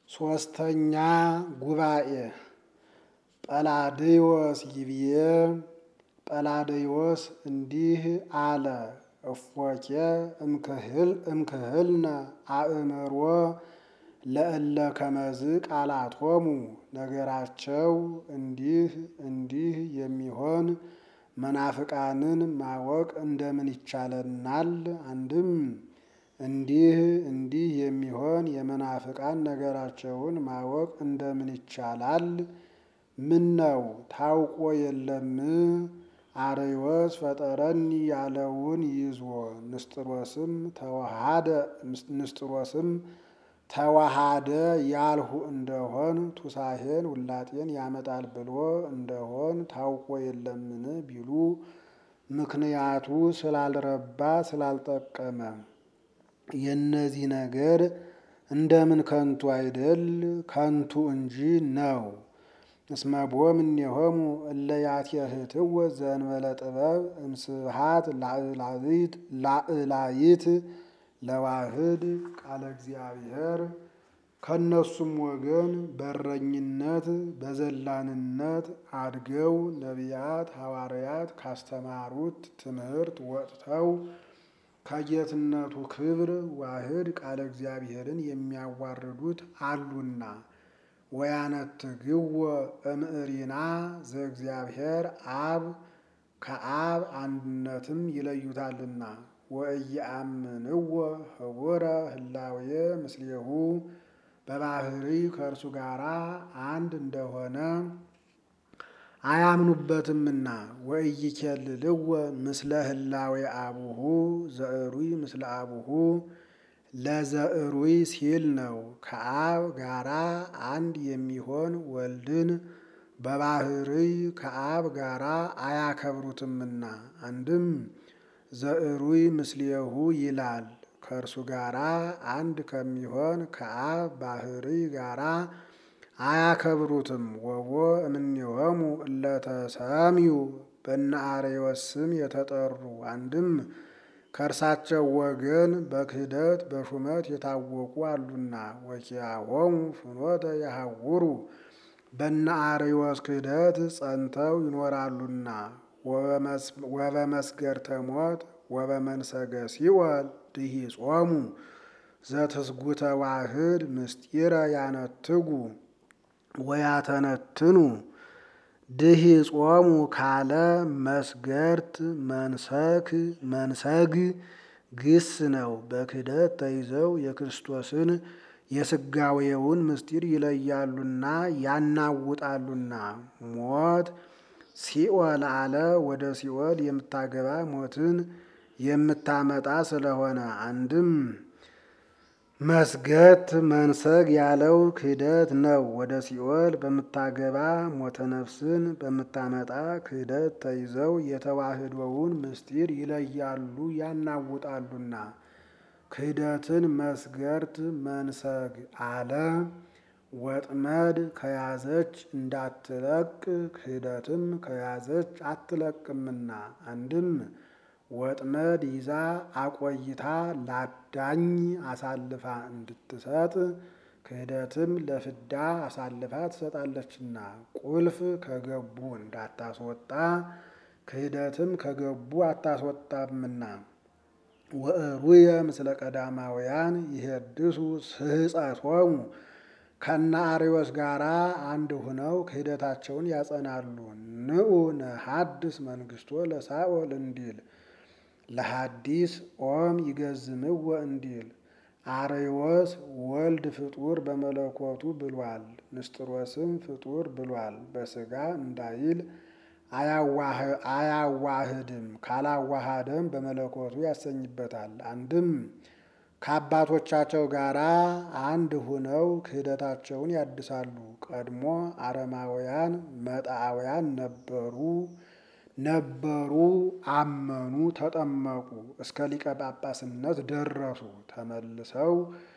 ሶስተኛ ጉባኤ ጰላድዮስ ይብዬ ጰላድዮስ እንዲህ አለ። እፎኬ እምክህልነ አእምሮ ለእለ ከመዝ ቃላቶሙ ነገራቸው እንዲህ የሚሆን መናፍቃንን ማወቅ እንደምን ይቻለናል? አንድም እንዲህ የሚሆን የመናፍቃን ነገራቸውን ማወቅ እንደምን ይቻላል? ምነው ታውቆ የለም? አርዮስ ፈጠረኒ ያለውን ይዞ ንስጥሮስም ተዋሃደ ያልሁ እንደሆን ቱሳሄን ውላጤን ያመጣል ብሎ እንደሆን ታውቆ የለምን ቢሉ ምክንያቱ ስላልረባ ስላልጠቀመ የነዚህ ነገር እንደምን ከንቱ አይደል? ከንቱ እንጂ ነው። እስመቦ እምኔሆሙ እለ ያትየህትዎ ዘእንበለ ጥበብ እምስብሐት ላዕላይት ለዋህድ ቃለ እግዚአብሔር። ከነሱም ወገን በረኝነት በዘላንነት አድገው ነቢያት ሐዋርያት ካስተማሩት ትምህርት ወጥተው ከጌትነቱ ክብር ዋህድ ቃለ እግዚአብሔርን የሚያዋርዱት አሉና ወያነትግዎ እምዕሪና ዘእግዚአብሔር አብ ከአብ አንድነትም ይለዩታልና ወኢየአምንዎ ህቡረ ህላዌ ምስሌሁ በባህሪ ከእርሱ ጋር አንድ እንደሆነ አያምኑበትምና ወኢይኬልልዎ ምስለ ህላዌ አቡሁ ዘእሩይ ምስለ አቡሁ ለዘእሩይ ሲል ነው። ከአብ ጋራ አንድ የሚሆን ወልድን በባህሪ ከአብ ጋራ አያከብሩትምና አንድም ዘእሩይ ምስሌሁ ይላል። ከእርሱ ጋራ አንድ ከሚሆን ከአብ ባህሪ ጋራ አያከብሩትም። ወቦ እምኔሆሙ እለ ተሰምዩ በነ አርዮስ ስም የተጠሩ አንድም ከእርሳቸው ወገን በክህደት በሹመት የታወቁ አሉና ወኪያሆሙ ፍኖተ ያሐውሩ በነ አርዮስ ክህደት ጸንተው ይኖራሉና ወበመስገርተ ሞት ወበመንሰገ ሲኦል ድኂጾሙ ዘትስጉተ ዋህድ ምስጢረ ያነትጉ ወያተነትኑ ድኂጾሙ ካለ መስገርት መንሰግ ግስ ነው። በክህደት ተይዘው የክርስቶስን የስጋዌውን ምስጢር ይለያሉና ያናውጣሉና ሞት ሲኦል አለ። ወደ ሲኦል የምታገባ ሞትን የምታመጣ ስለሆነ አንድም መስገት መንሰግ ያለው ክህደት ነው። ወደ ሲኦል በምታገባ ሞተ ነፍስን በምታመጣ ክህደት ተይዘው የተዋህዶውን ምስጢር ይለያሉ ያናውጣሉና ክህደትን መስገርት መንሰግ አለ። ወጥመድ ከያዘች እንዳትለቅ ክህደትም ከያዘች አትለቅምና አንድም ወጥመድ ይዛ አቆይታ ላዳኝ አሳልፋ እንድትሰጥ ክህደትም ለፍዳ አሳልፋ ትሰጣለችና ቁልፍ ከገቡ እንዳታስወጣ ክህደትም ከገቡ አታስወጣምና ወእሩየ ምስለ ቀዳማውያን ይሄድሱ ስሕፀቶሙ ከነ አርዮስ ጋራ አንድ ሁነው ክህደታቸውን ያጸናሉ። ንዑ ነሐድስ መንግስቶ ለሳኦል እንዲል ለሐዲስ ኦም ይገዝምዎ እንዲል አርዮስ ወልድ ፍጡር በመለኮቱ ብሏል። ንስጥሮስም ፍጡር ብሏል። በስጋ እንዳይል አያዋህድም። ካላዋሃደም በመለኮቱ ያሰኝበታል። አንድም ከአባቶቻቸው ጋር አንድ ሁነው ክህደታቸውን ያድሳሉ። ቀድሞ አረማውያን መጣአውያን ነበሩ አመኑ፣ ተጠመቁ፣ እስከ ሊቀ ጳጳስነት ደረሱ። ተመልሰው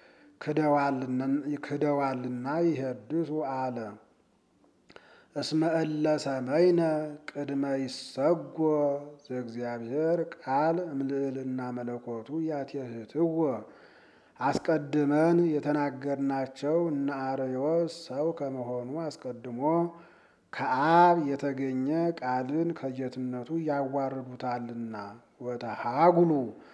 ክደዋልና ይሄድሱ አለ። እስመ እለ ሰመይነ ቅድመ ይሰጎ ዘእግዚአብሔር ቃል እምልዕልና መለኮቱ ያትየህትዎ አስቀድመን የተናገርናቸው እነ አርዮስ ሰው ከመሆኑ አስቀድሞ ከአብ የተገኘ ቃልን ከጌትነቱ ያዋርዱታልና ወተሃጉሉ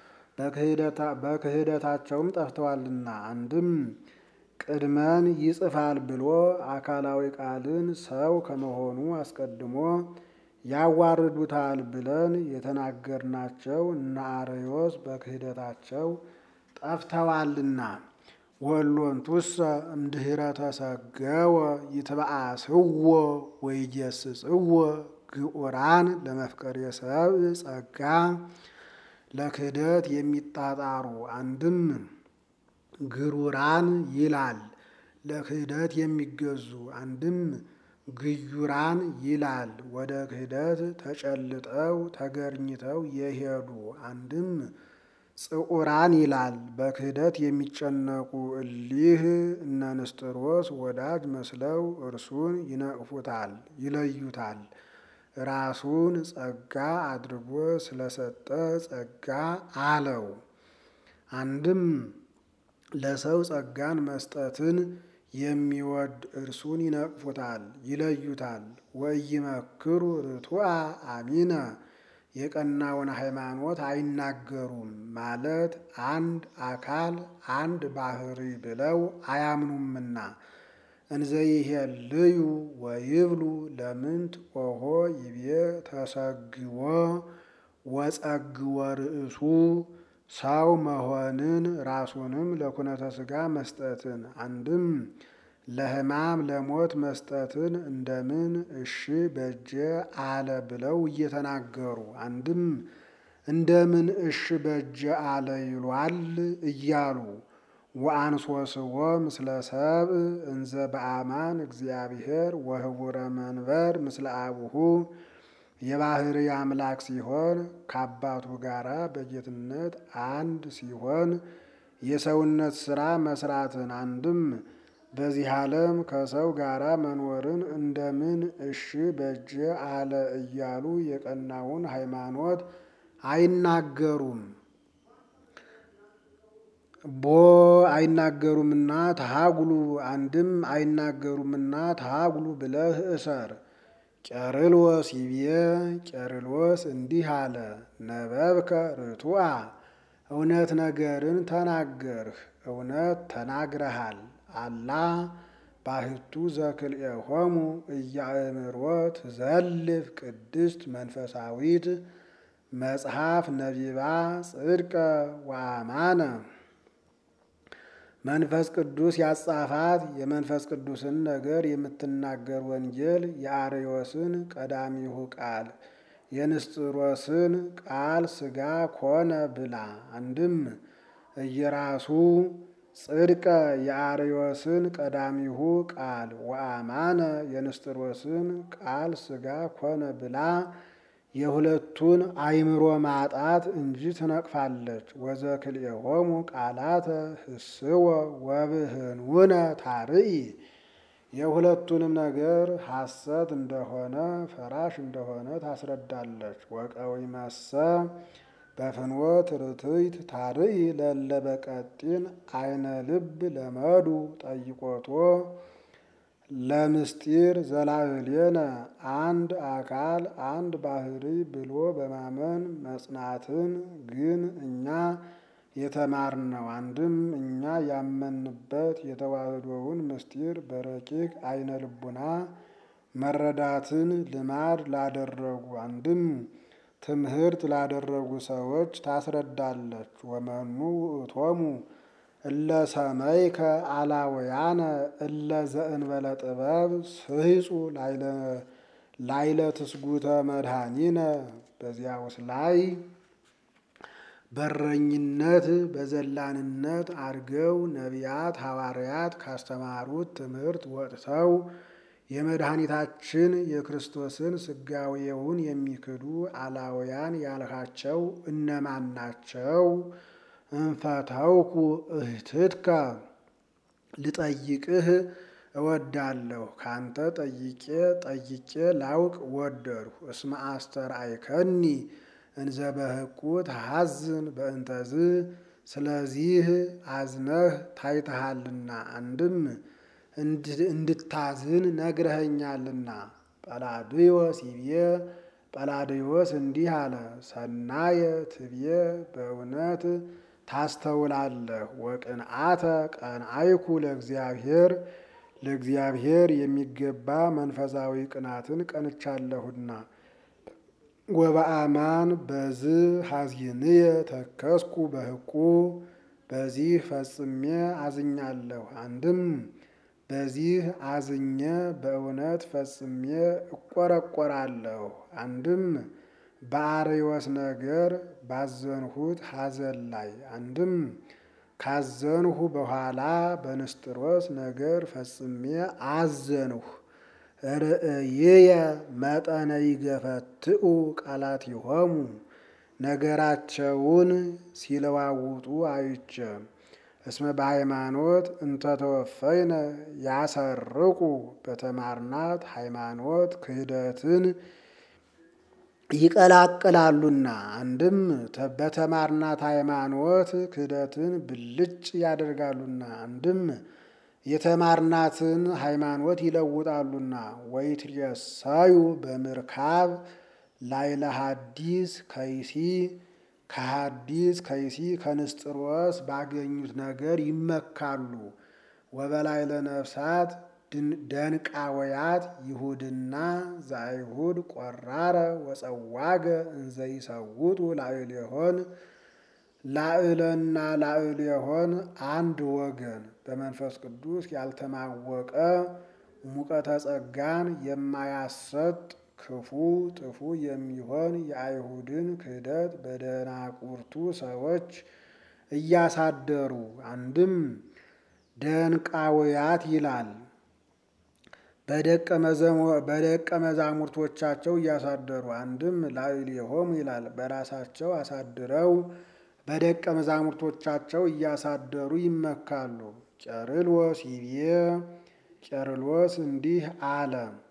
በክህደታቸውም ጠፍተዋልና። አንድም ቅድመን ይጽፋል ብሎ አካላዊ ቃልን ሰው ከመሆኑ አስቀድሞ ያዋርዱታል ብለን የተናገርናቸው እነ አርዮስ በክህደታቸው ጠፍተዋልና። ወሎንቱሰ እምድኅረ ተሰገወ ይትበአስዎ ወይጌስጽዎ ግዑራን ለመፍቀሬ ሰብእ ጸጋ ለክህደት የሚጣጣሩ። አንድም ግሩራን ይላል ለክህደት የሚገዙ፣ አንድም ግዩራን ይላል ወደ ክህደት ተጨልጠው ተገርኝተው የሄዱ፣ አንድም ጽዑራን ይላል በክህደት የሚጨነቁ። እሊህ እነ ንስጥሮስ ወዳጅ መስለው እርሱን ይነቅፉታል፣ ይለዩታል። ራሱን ጸጋ አድርጎ ስለሰጠ ጸጋ አለው። አንድም ለሰው ጸጋን መስጠትን የሚወድ እርሱን ይነቅፉታል፣ ይለዩታል። ወኢይመክሩ ርቱዐ አሚነ የቀናውን ሃይማኖት አይናገሩም ማለት አንድ አካል አንድ ባህሪ ብለው አያምኑምና። እንዘይሄልዩ ወይብሉ ለምንት ኦሆ ይቤ ተሰግዎ ወጸግዎ ርእሱ ሰው መሆንን ራሱንም ለኩነተ ሥጋ መስጠትን፣ አንድም ለሕማም ለሞት መስጠትን እንደምን እሺ በጀ አለ ብለው እየተናገሩ፣ አንድም እንደምን እሺ በጀ አለ ይሏል እያሉ ወአንሶስዎ ምስለ ሰብእ እንዘ በአማን እግዚአብሔር ወህቡረ መንበር ምስለ አቡሁ የባህሪ አምላክ ሲሆን ከአባቱ ጋራ በጌትነት አንድ ሲሆን የሰውነት ሥራ መስራትን፣ አንድም በዚህ ዓለም ከሰው ጋራ መኖርን እንደምን እሺ በጀ አለ እያሉ የቀናውን ሃይማኖት አይናገሩም። አይናገሩምና ተሃጉሉ፣ አንድም አይናገሩምና ተሃጉሉ ብለህ እሰር። ቄርሎስ ይቤ ቄርሎስ እንዲህ አለ፣ ነበብከ ርቱዐ እውነት ነገርን ተናገርህ፣ እውነት ተናግረሃል። አላ ባሕቱ ዘክልኤሆሙ እያእምሮ ትዘልፍ ቅድስት መንፈሳዊት መጽሐፍ ነቢባ ጽድቀ ወአማነ። መንፈስ ቅዱስ ያጻፋት የመንፈስ ቅዱስን ነገር የምትናገር ወንጌል የአርዮስን ቀዳሚሁ ቃል የንስጥሮስን ቃል ሥጋ ኮነ ብላ። አንድም እየራሱ ጽድቀ የአርዮስን ቀዳሚሁ ቃል ወአማነ የንስጥሮስን ቃል ሥጋ ኮነ ብላ የሁለቱን አእምሮ ማጣት እንጂ ትነቅፋለች። ወዘክልኤሆሙ ቃላተ ህስወ ወብህንውነ ታርኢ የሁለቱንም ነገር ሐሰት እንደሆነ ፈራሽ እንደሆነ ታስረዳለች። ወቀዊመሰ በፍኖት ርትዕት ታርኢ ለእለ በቀጢን አይነ ልብ ለመዱ ጠይቆቶ ለምስጢር ዘላዕሌነ አንድ አካል አንድ ባህሪ ብሎ በማመን መጽናትን ግን እኛ የተማርነው፣ አንድም እኛ ያመንበት የተዋህዶውን ምስጢር በረቂቅ አይነ ልቡና መረዳትን ልማድ ላደረጉ፣ አንድም ትምህርት ላደረጉ ሰዎች ታስረዳለች። ወመኑ ውእቶሙ እለ ሰመይከ አላውያነ እለ ዘእንበለ ጥበብ ስሂጹ ላይለ ትስጉተ መድኃኒነ። በዚያውስ ላይ በረኝነት በዘላንነት አድርገው ነቢያት ሐዋርያት ካስተማሩት ትምህርት ወጥተው የመድኃኒታችን የክርስቶስን ሥጋዌውን የሚክዱ አላውያን ያልካቸው እነማን ናቸው? እንፈተውኩ እህትትከ ልጠይቅህ እወዳለሁ፣ ካንተ ጠይቄ ላውቅ ወደድሁ። እስመ አስተርአይከኒ እንዘ በሕቁ ተሐዝን በእንተዝ ስለዚህ አዝነህ ታይተሃልና አንድም እንድታዝን ነግረኸኛልና። ጰላድዮስ ይቤ ጰላድዮስ እንዲህ አለ፣ ሰናየ ትቤ በእውነት ታስተውላለህ። ወቅንዓተ ቀንአይኩ ለእግዚአብሔር የሚገባ መንፈሳዊ ቅናትን ቀንቻለሁና። ወበአማን በዝ ሐዚንየ ተከስኩ በሕቁ በዚህ ፈጽሜ አዝኛለሁ። አንድም በዚህ አዝኜ በእውነት ፈጽሜ እቆረቆራለሁ። አንድም በአርዮስ ነገር ባዘንሁት ሐዘን ላይ፣ አንድም ካዘንሁ በኋላ በንስጥሮስ ነገር ፈጽሜ አዘንሁ። ርእይየ መጠነ ይገፈትኡ ቃላቲሆሙ ነገራቸውን ሲለዋውጡ አይቼ። እስመ በሃይማኖት እንተተወፈይነ ያሰርቁ በተማርናት ሃይማኖት ክህደትን ይቀላቅላሉና። አንድም በተማርናት ሃይማኖት ክህደትን ብልጭ ያደርጋሉና። አንድም የተማርናትን ሃይማኖት ይለውጣሉና። ወይትሬሳዩ በምርካብ ላዕለ ሐዲስ ከይሲ ከሐዲስ ከይሲ ከንስጥሮስ ባገኙት ነገር ይመካሉ። ወበላዕለ ነፍሳት ደንቃወያት ይሁድና ዘአይሁድ ቆራረ ወጸዋገ እንዘ ይሰውጡ ላዕሌሆን ላዕለና ላዕሌሆን አንድ ወገን በመንፈስ ቅዱስ ያልተማወቀ ሙቀተ ጸጋን የማያሰጥ ክፉ ጥፉ የሚሆን የአይሁድን ክህደት በደናቁርቱ ሰዎች እያሳደሩ። አንድም ደንቃውያት ይላል በደቀ መዛሙርቶቻቸው እያሳደሩ። አንድም ላዕሌሆሙ ይላል በራሳቸው አሳድረው በደቀ መዛሙርቶቻቸው እያሳደሩ ይመካሉ። ቄርሎስ ይቤ ቄርሎስ እንዲህ አለ፣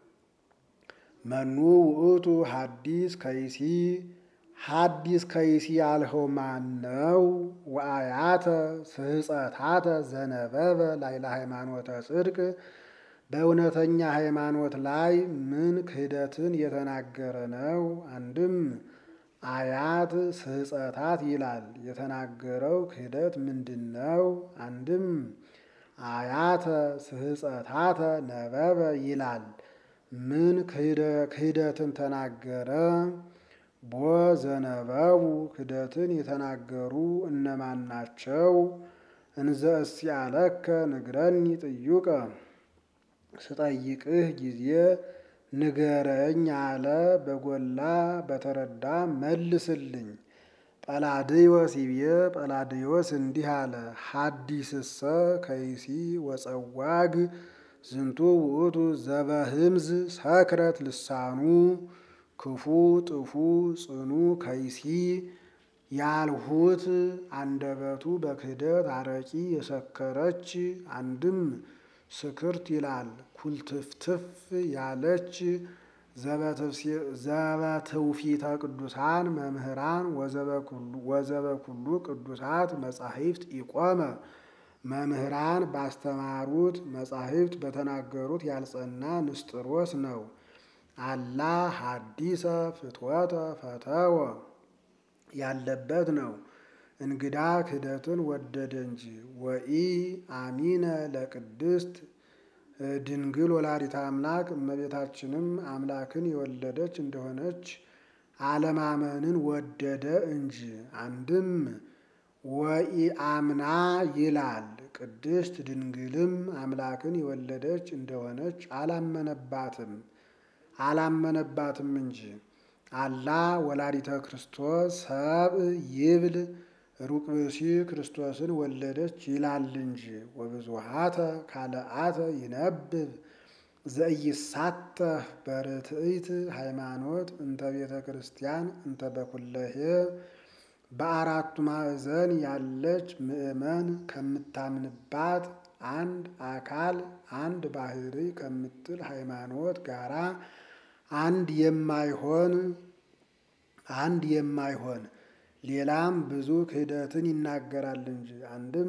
መኑ ውእቱ ሐዲስ ከይሲ ሐዲስ ከይሲ ያልኸው ማን ነው? ወአያተ ስህፀታተ ዘነበበ ላዕለ ሃይማኖተ ጽድቅ በእውነተኛ ሃይማኖት ላይ ምን ክህደትን የተናገረ ነው? አንድም አያት ስህፀታት ይላል የተናገረው ክህደት ምንድን ነው? አንድም አያተ ስህፀታተ ነበበ ይላል ምን ክህደትን ተናገረ? ቦ ዘነበቡ ክህደትን የተናገሩ እነማን ናቸው? እንዘ እስያለከ ንግረኒ ጥዩቀ ስጠይቅህ ጊዜ ንገረኝ አለ። በጎላ በተረዳ መልስልኝ። ጰላድዮስ ይቤ ጰላድዮስ እንዲህ አለ፣ ሐዲስሰ ከይሲ ወጸዋግ ዝንቱ ውእቱ ዘበህምዝ ሰክረት ልሳኑ ክፉ ጥፉ ጽኑ ከይሲ ያልሁት አንደበቱ በክህደት አረቂ የሰከረች። አንድም ስክርት ይላል ኩልትፍትፍ ያለች ዘበትውፊተ ቅዱሳን መምህራን ወዘበኩሉ ቅዱሳት መጻሕፍት ኢቆመ መምህራን ባስተማሩት መጻሕፍት በተናገሩት ያልጸና ንስጥሮስ ነው። አላ ሐዲሰ ፍትወተ ፈተወ ያለበት ነው። እንግዳ ክህደትን ወደደ እንጂ። ወኢ አሚነ ለቅድስት ድንግል ወላዲተ አምላክ እመቤታችንም አምላክን የወለደች እንደሆነች አለማመንን ወደደ እንጂ። አንድም ወኢአምና ይላል ቅድስት ድንግልም አምላክን የወለደች እንደሆነች አላመነባትም እንጂ። አላ ወላዲተ ክርስቶስ ሰብእ ይብል ሩቅ ብእሲ ክርስቶስን ወለደች ይላል እንጂ። ወብዙሃተ ካልአተ ይነብብ ዘኢይሳተፍ በርትዕት ሃይማኖት እንተ ቤተ ክርስቲያን እንተ በኩለሄ በአራቱ ማዕዘን ያለች ምእመን ከምታምንባት አንድ አካል አንድ ባህሪ ከምትል ሃይማኖት ጋራ አንድ የማይሆን ሌላም ብዙ ክህደትን ይናገራል እንጂ። አንድም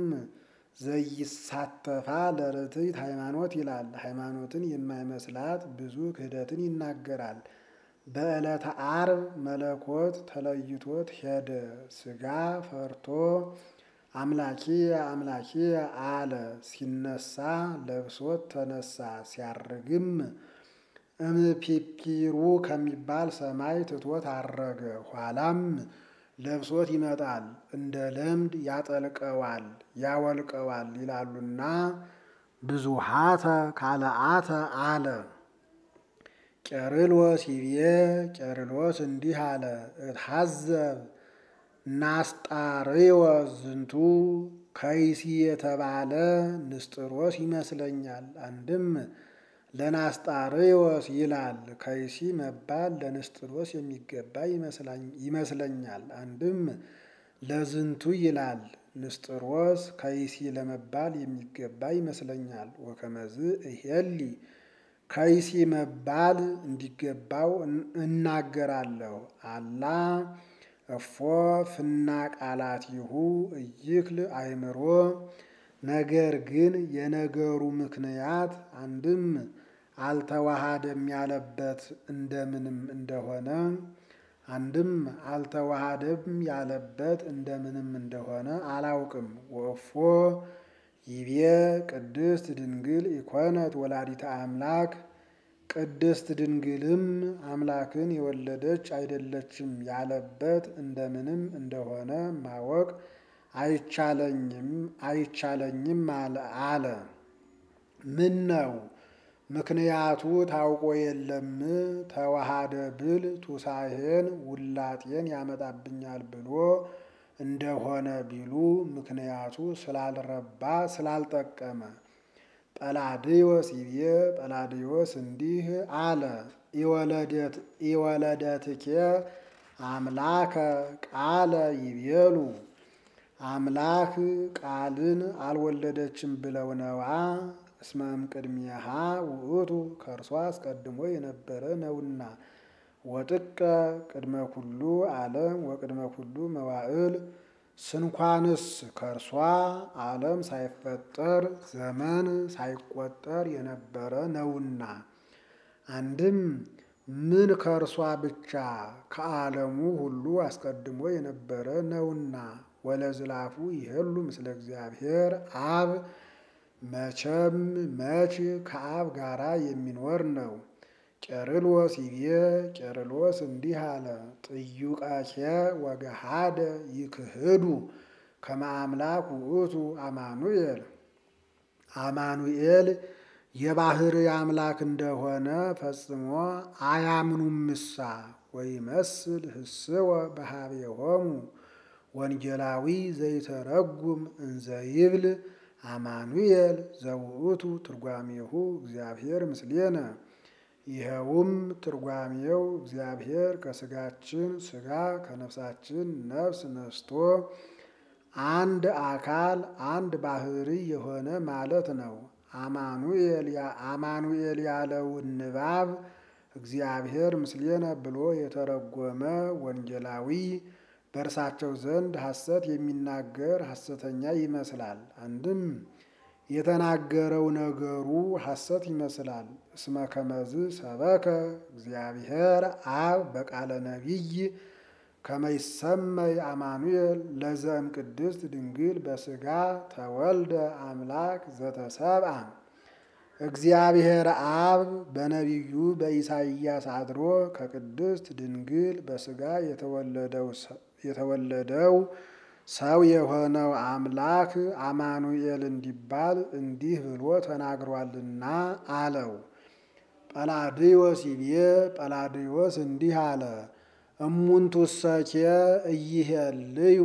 ዘይሳተፋ ለርትዕት ሃይማኖት ይላል። ሃይማኖትን የማይመስላት ብዙ ክህደትን ይናገራል። በዕለተ ዓርብ መለኮት ተለይቶት ሄደ። ሥጋ ፈርቶ አምላኪየ አምላኪየ አለ። ሲነሳ ለብሶት ተነሳ። ሲያርግም እምፒፒሩ ከሚባል ሰማይ ትቶት አረገ። ኋላም ለብሶት ይመጣል፣ እንደ ለምድ ያጠልቀዋል ያወልቀዋል ይላሉና ብዙኃተ ካልአተ አለ። ቄርሎስ ይቤ ቄርሎስ እንዲህ አለ። እትሐዘብ ናስጣርዮስ ዝንቱ ከይሲ የተባለ ንስጥሮስ ይመስለኛል። አንድም ለናስጣርዮስ ይላል። ከይሲ መባል ለንስጥሮስ የሚገባ ይመስለኛል። አንድም ለዝንቱ ይላል። ንስጥሮስ ከይሲ ለመባል የሚገባ ይመስለኛል። ወከመዝ እሄሊ ከይሲ መባል እንዲገባው እናገራለሁ። አላ እፎ ፍና ቃላቲሁ እይክል አእምሮ። ነገር ግን የነገሩ ምክንያት አንድም አልተዋሃደም ያለበት እንደምንም እንደሆነ አንድም አልተዋሃደም ያለበት እንደምንም እንደሆነ አላውቅም። ወፎ ይቤ ቅድስት ድንግል ኢኮነት ወላዲተ አምላክ። ቅድስት ድንግልም አምላክን የወለደች አይደለችም ያለበት እንደምንም እንደሆነ ማወቅ አይቻለኝም አለ። ምን ነው ምክንያቱ ታውቆ የለም? ተዋሃደ ብል ቱሳሄን ውላጤን ያመጣብኛል ብሎ እንደሆነ ቢሉ ምክንያቱ ስላልረባ ስላልጠቀመ። ጰላድዮስ ይቤ ጰላድዮስ እንዲህ አለ። ኢወለደትኬ አምላከ ቃለ ይቤሉ። አምላክ ቃልን አልወለደችም ብለው ነዋ። እስመ እምቅድሜሃ ውእቱ ከእርሷ አስቀድሞ የነበረ ነውና። ወጥቀ ቅድመ ኩሉ ዓለም ወቅድመ ኩሉ መዋዕል። ስንኳንስ ከእርሷ ዓለም ሳይፈጠር ዘመን ሳይቆጠር የነበረ ነውና። አንድም ምን ከእርሷ ብቻ ከዓለሙ ሁሉ አስቀድሞ የነበረ ነውና። ወለዝላፉ ይሄሉ ምስለ እግዚአብሔር አብ። መቼም መች ከአብ ጋራ የሚኖር ነው። ቄርሎስ ይቤ ቄርሎስ እንዲህ አለ። ጥዩቃኬ ወገሃደ ይክህዱ ከመ አምላክ ውእቱ አማኑኤል። አማኑኤል የባሕርይ አምላክ እንደሆነ ፈጽሞ አያምኑምሳ። ወይመስል ህስወ በኀቤሆሙ ወንጌላዊ ዘይተረጉም እንዘ ይብል አማኑኤል ዘውእቱ ትርጓሜሁ እግዚአብሔር ምስሌነ። ይኸውም ትርጓሜው እግዚአብሔር ከሥጋችን ሥጋ ከነፍሳችን ነፍስ ነስቶ አንድ አካል አንድ ባሕርይ የሆነ ማለት ነው። አማኑኤል ያለውን ንባብ እግዚአብሔር ምስሌነ ብሎ የተረጎመ ወንጌላዊ በእርሳቸው ዘንድ ሐሰት የሚናገር ሐሰተኛ ይመስላል። አንድም የተናገረው ነገሩ ሐሰት ይመስላል። እስመ ከመዝ ሰበከ እግዚአብሔር አብ በቃለ ነቢይ ከመ ይሰመይ አማኑኤል ለዘእም ቅድስት ድንግል በሥጋ ተወልደ አምላክ ዘተሰብአ። እግዚአብሔር አብ በነቢዩ በኢሳይያስ አድሮ ከቅድስት ድንግል በሥጋ የተወለደው ሰው የሆነው አምላክ አማኑኤል እንዲባል እንዲህ ብሎ ተናግሯልና አለው። ጰላድዮስ ይቤ ጰላድዮስ እንዲህ አለ። እሙንቱሰኬ ኢይሄልዩ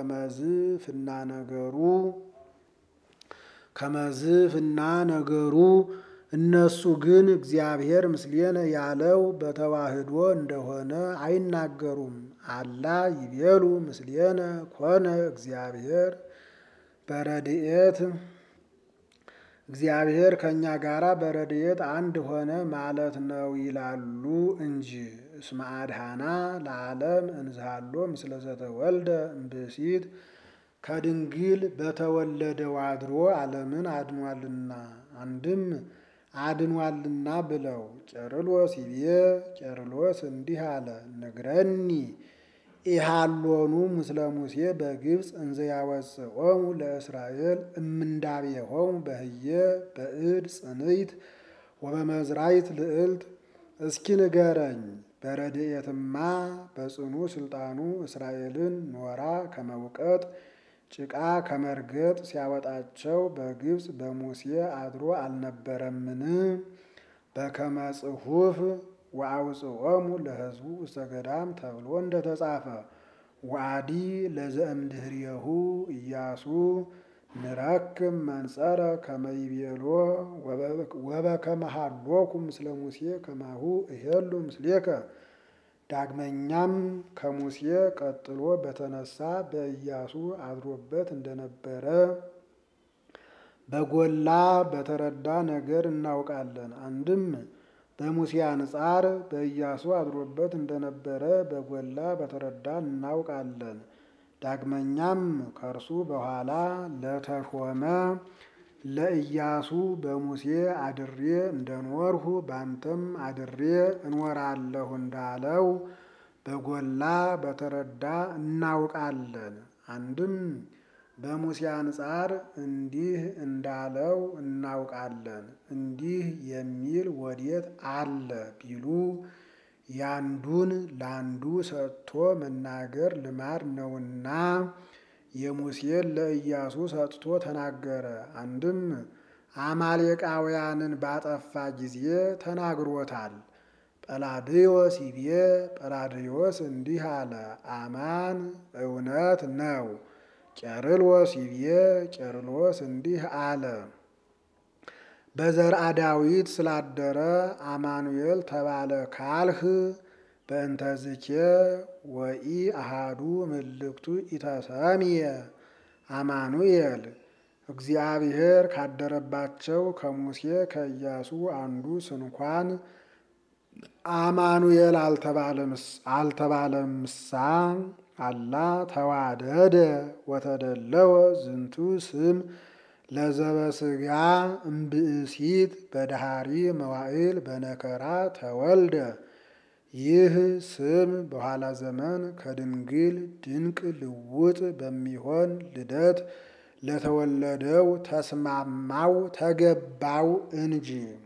ከመዝ ፍና ነገሩ። እነሱ ግን እግዚአብሔር ምስሌነ ያለው በተዋህዶ እንደሆነ አይናገሩም። አላ ይቤሉ ምስሌነ ኮነ እግዚአብሔር በረድኤት እግዚአብሔር ከእኛ ጋራ በረድኤት አንድ ሆነ ማለት ነው ይላሉ እንጂ። እስመ አድኃና ለዓለም እንዝሃሎ ምስለ ዘተወልደ እምብእሲት ከድንግል በተወለደው አድሮ ዓለምን አድኗልና። አንድም አድኗልና ብለው ቄርሎስ ይቤ ቄርሎስ እንዲህ አለ። ንግረኒ ኢሃሎኑ ምስለ ሙሴ በግብፅ እንዘ ያወፅኦሙ ለእስራኤል እምንዳቤሆሙ በህየ በእድ ጽንዕት ወበመዝራይት ልዕልት። እስኪ ንገረኝ በረድኤትማ በጽኑ ስልጣኑ እስራኤልን ኖራ ከመውቀጥ ጭቃ ከመርገጥ ሲያወጣቸው በግብፅ በሙሴ አድሮ አልነበረምን? በከመ ጽሑፍ ወአውፅኦሙ ለሕዝቡ ውስተ ገዳም ተብሎ እንደተጻፈ ወአዲ ለዘእምድኅሬሁ ኢያሱ ንረክብ መንጸረ ከመ ይቤሎ ወበከመ ሀሎኩ ምስለ ሙሴ ከማሁ እሄሉ ምስሌከ። ዳግመኛም ከሙሴ ቀጥሎ በተነሳ በኢያሱ አድሮበት እንደነበረ በጎላ በተረዳ ነገር እናውቃለን። አንድም በሙሴ አንጻር በኢያሱ አድሮበት እንደነበረ በጎላ በተረዳ እናውቃለን። ዳግመኛም ከእርሱ በኋላ ለተሾመ ለኢያሱ በሙሴ አድሬ እንደኖርሁ ባንተም አድሬ እኖራለሁ እንዳለው በጎላ በተረዳ እናውቃለን። አንድም በሙሴ አንጻር እንዲህ እንዳለው እናውቃለን። እንዲህ የሚል ወዴት አለ ቢሉ ያንዱን ላንዱ ሰጥቶ መናገር ልማድ ነውና የሙሴን ለኢያሱ ሰጥቶ ተናገረ። አንድም አማሌቃውያንን ባጠፋ ጊዜ ተናግሮታል። ጰላድዮስ ይቤ ጰላድዮስ እንዲህ አለ። አማን እውነት ነው። ቄርሎስ ይቤ ቄርሎስ እንዲህ አለ። በዘርአ ዳዊት ስላደረ አማኑኤል ተባለ ካልህ በእንተዝኬ ወኢ አሃዱ ምልክቱ ኢተሰምየ አማኑኤል። እግዚአብሔር ካደረባቸው ከሙሴ ከኢያሱ አንዱ ስንኳን አማኑኤል አልተባለምሳ አላ ተዋደደ ወተደለወ ዝንቱ ስም ለዘበስጋ እምብእሲት በዳሃሪ መዋዕል በነከራ ተወልደ። ይህ ስም በኋላ ዘመን ከድንግል ድንቅ ልውጥ በሚሆን ልደት ለተወለደው ተስማማው ተገባው እንጂ